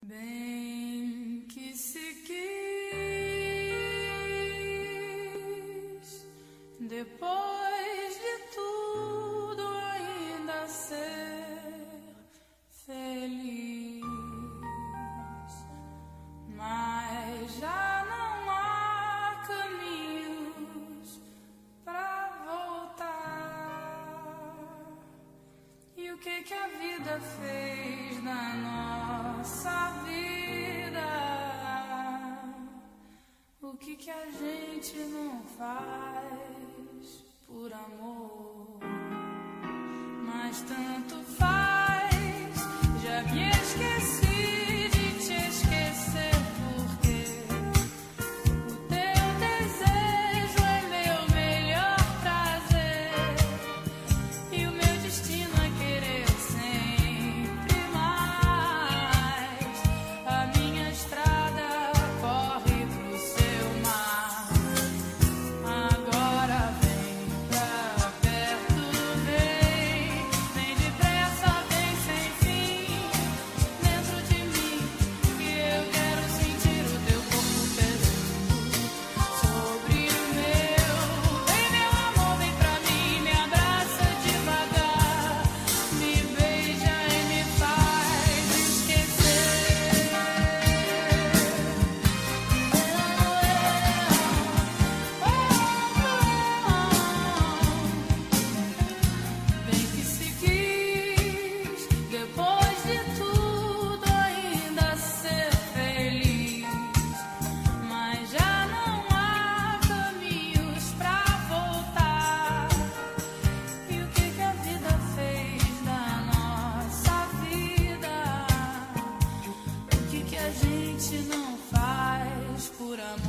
Bem que se quis, depois de tudo ainda ser feliz, mas já não há caminhos pra voltar. E o que a vida fez na nossa vida? O que a gente não faz por amor? Mas tanto faz, já me esqueci de te esquecer, porque o teu desejo é meu melhor prazer, e o meu destino é querer sempre mais. A minha estrada corre pro seu mar. Agora vem pra perto, vem depressa, vem sem fim, dentro de mim, que eu quero sentir o teu corpo pesando sobre o meu. Vem, meu amor, vem pra mim, me abraça devagar, me beija e me faz esquecer. Bem que se quis, depois de tudo ainda ser feliz, mas já não há caminhos pra voltar. E o que a vida fez da nossa vida? O que a gente não faz por amor?